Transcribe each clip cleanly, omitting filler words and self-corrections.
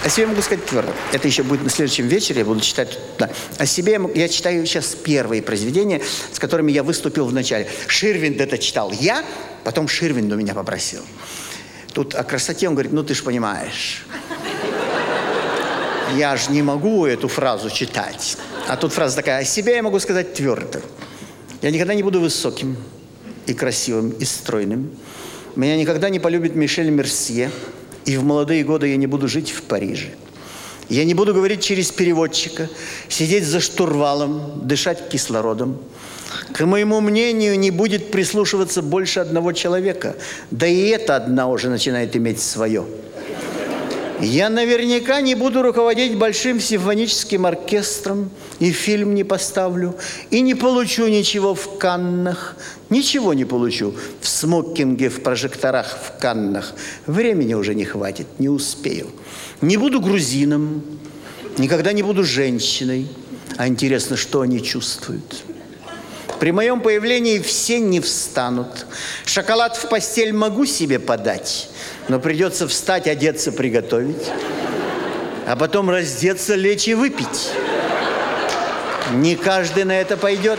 О себе могу сказать твердо. Это еще будет на следующем вечере, я буду читать. Да. О себе я читаю сейчас первые произведения, с которыми я выступил в начале. Ширвинд это читал я, потом Ширвинду меня попросил. Тут о красоте он говорит, ну ты ж понимаешь. Я же не могу эту фразу читать. А тут фраза такая, о себе я могу сказать твердо. Я никогда не буду высоким и красивым, и стройным. Меня никогда не полюбит Мишель Мерсье. И в молодые годы я не буду жить в Париже. Я не буду говорить через переводчика, сидеть за штурвалом, дышать кислородом. К моему мнению, не будет прислушиваться больше одного человека. Да и это одна уже начинает иметь свое. Я наверняка не буду руководить большим симфоническим оркестром, и фильм не поставлю, и не получу ничего в Каннах. Ничего не получу в смокинге, в прожекторах, в Каннах. Времени уже не хватит, не успею. Не буду грузином, никогда не буду женщиной. А интересно, что они чувствуют? При моем появлении все не встанут. Шоколад в постель могу себе подать, но придется встать, одеться, приготовить. А потом раздеться, лечь и выпить. Не каждый на это пойдет.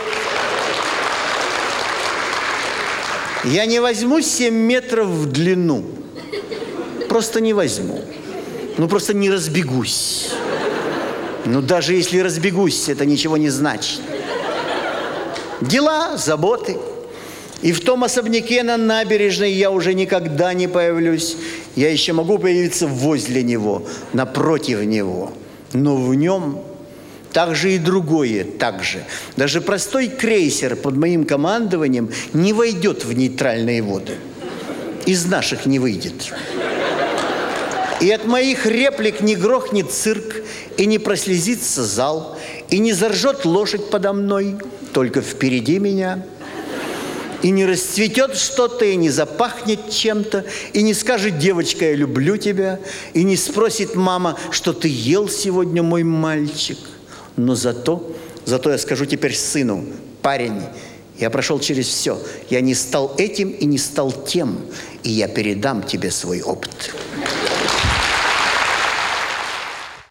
Я не возьму 7 метров в длину. Просто не возьму. Ну, просто не разбегусь. Ну, даже если разбегусь, это ничего не значит. Дела, заботы. И в том особняке на набережной я уже никогда не появлюсь. Я еще могу появиться возле него, напротив него. Но в нем также и другое, так же. Даже простой крейсер под моим командованием не войдет в нейтральные воды. Из наших не выйдет. И от моих реплик не грохнет цирк, и не прослезится зал, и не заржет лошадь подо мной, только впереди меня. И не расцветет что-то, и не запахнет чем-то, и не скажет девочка, я люблю тебя, и не спросит мама, что ты ел сегодня, мой мальчик. Но зато я скажу теперь сыну, парень, я прошел через все. Я не стал этим и не стал тем, и я передам тебе свой опыт.